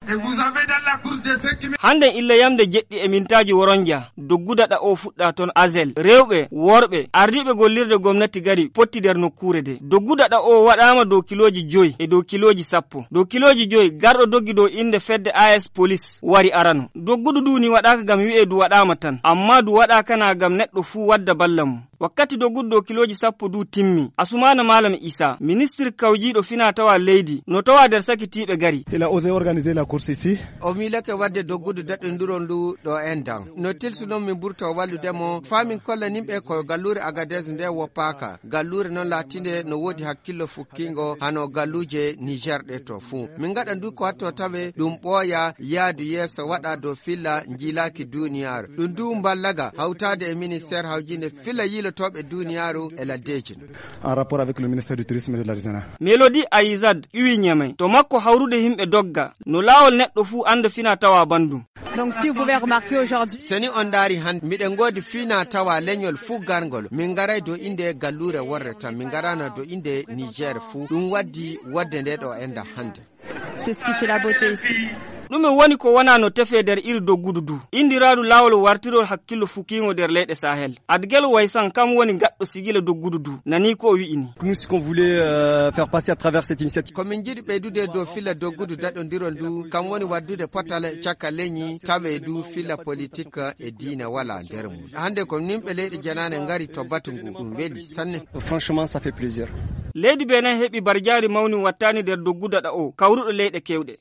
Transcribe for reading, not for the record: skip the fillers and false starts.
hande illa yamde jeddi e mintaji woronja doggudaɗa o fuɗɗa ton Azel rewɓe worɓe ardiɓe gollirde gomnati gari potti der nokkure de doggudaɗa o waɗama dow kiloji 5 e dow kiloji 10 dow kiloji 5 garɗo doggi dow inde fedde AS police wari arano doggudu du ni waɗaka gam wi'e du waɗama tan amma du waɗaka na gam neɗɗo fu wadda balla mum wakkati doggudu dow kiloji 10 du timmi Asumana Malam Isa ministre kawjiɗo fina tawa leydi no tawa der sakitiɓe gari il a osé organiser la course ici o milake wadde doggudu daɗɗodiron ndu ɗo endan no tilsunon min ɓurto walludemo famin kolla nimɓe ko gallure Agadez nde woppaka gallure noon latinde no wodi hakkillo fukkingo hano galluje Niger ɗe to fuu min gaɗa ndu ko hatto tawe ɗum ɓooya yaadu yeeso waɗa dow filla jilaki duniyaru ɗum du ballaga hawtade e ministére hawjinde filla yilotoɓe duniyaru e laddeji en rapport avec le ministère du tourisme et de l'artisanat Melody Aizad iwi nyamay to makko hawrude himɓe dogga no lawol neɗɗo fu anda fina tawa bandum. Donc si vous pouvez remarquer aujourd'hui seni on dari han miɗen godi fina tawa leñol fu gargol min garay do inde gallure worre tan min garana do inde Niger fu ɗum waddi wadde nde ɗo enda hande. C'est ce qui fait la beauté ici. ɗume woni ko wona no tefe der iri doggudu du indiraɗu lawol wartirol hakkillo fukiŋo der leyɗe Sahel Adgel Waysan kam woni gaɗɗo sigila doggudu du nani ko o wi'ini nous ce qu'on voulait faire passer à travers cette initiative ko min jiɗi ɓeydude dow filla doggudu daɗɗodiron du kam woni waddude potal cakka leñi tawe du filla politique e diina wala nder mum hande ko nimɓe leyɗe janane ngari to batu ngu ɗum weli sanne franchement ça fait plaisir leydi Benin heɓi barjari mawni wattani der doggudaɗa o kawruɗo leyɗe kewɗe